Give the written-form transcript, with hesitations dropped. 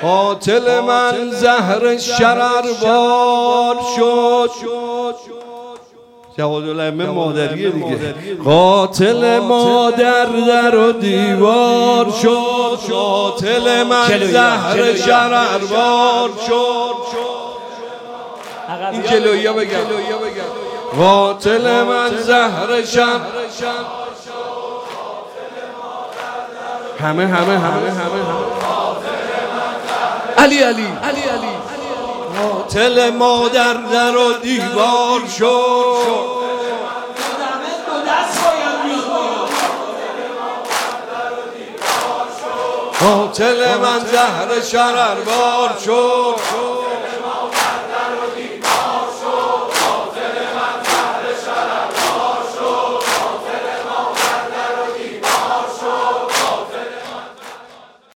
قاتل من زهر شرروار شد. جوادالائمه مادریه دیگه. قاتل مادر در و دیوار شد. قاتل من زهر شرروار شد. این جلویی بگم. قاتل من زهر شرروار. همه علی قاتل مادر در و دیوار شد. قاتل من زهر شرروار شد.